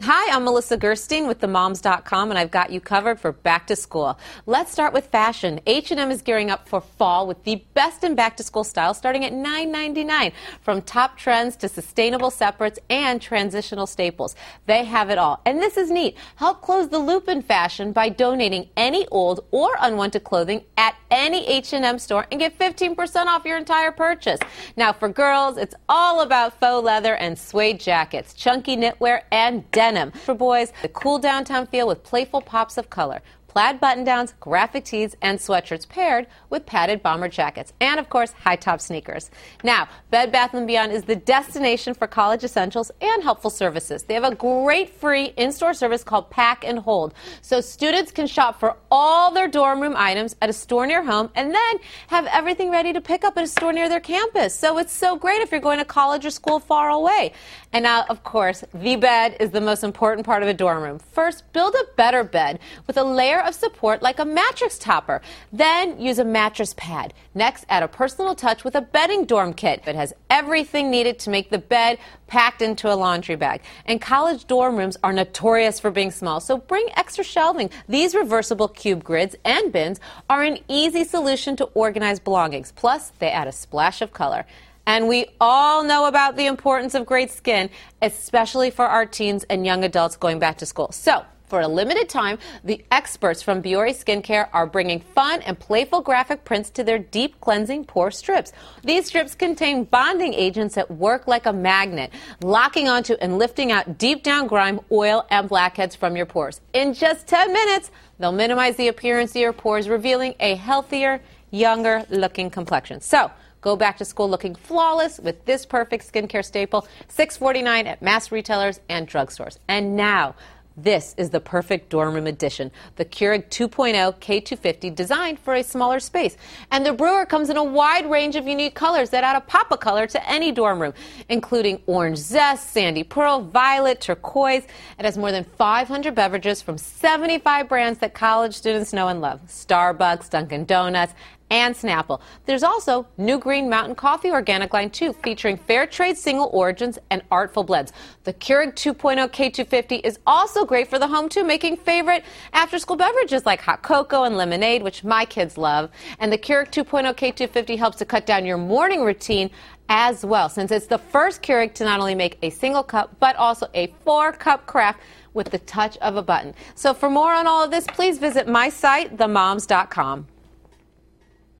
Hi, I'm Melissa Gerstein with TheMoms.com, and I've got you covered for back to school. Let's start with fashion. H&M is gearing up for fall with the best in back-to-school styles starting at $9.99. From top trends to sustainable separates and transitional staples, they have it all. And this is neat. Help close the loop in fashion by donating any old or unwanted clothing at any H&M store and get 15% off your entire purchase. Now, for girls, it's all about faux leather and suede jackets, chunky knitwear, and denim. For boys, the cool downtown feel with playful pops of color. Plaid button-downs, graphic tees, and sweatshirts paired with padded bomber jackets. And, of course, high-top sneakers. Now, Bed Bath & Beyond is the destination for college essentials and helpful services. They have a great free in-store service called Pack and Hold. So students can shop for all their dorm room items at a store near home and then have everything ready to pick up at a store near their campus. So it's so great if you're going to college or school far away. And now, of course, the bed is the most important part of a dorm room. First, build a better bed with a layer of support like a mattress topper. Then use a mattress pad. Next, add a personal touch with a bedding dorm kit. It has everything needed to make the bed packed into a laundry bag. And college dorm rooms are notorious for being small, so bring extra shelving. These reversible cube grids and bins are an easy solution to organize belongings. Plus, they add a splash of color. And we all know about the importance of great skin, especially for our teens and young adults going back to school. So, for a limited time, the experts from Biore Skincare are bringing fun and playful graphic prints to their deep cleansing pore strips. These strips contain bonding agents that work like a magnet, locking onto and lifting out deep down grime, oil, and blackheads from your pores. In just 10 minutes, they'll minimize the appearance of your pores, revealing a healthier, younger looking complexion. So, go back to school looking flawless with this perfect skincare staple, $6.49 at mass retailers and drugstores. And now, this is the perfect dorm room edition, the Keurig 2.0 K250, designed for a smaller space. And the brewer comes in a wide range of unique colors that add a pop of color to any dorm room, including orange zest, sandy pearl, violet, turquoise. It has more than 500 beverages from 75 brands that college students know and love. Starbucks, Dunkin' Donuts, and Snapple. There's also New Green Mountain Coffee organic line too, featuring fair trade single origins and artful blends. The Keurig 2.0 K250 is also great for the home too, making favorite after-school beverages like hot cocoa and lemonade, which my kids love. And the Keurig 2.0 K250 helps to cut down your morning routine as well, since it's the first Keurig to not only make a single cup, but also a 4-cup carafe with the touch of a button. So for more on all of this, please visit my site, TheMoms.com.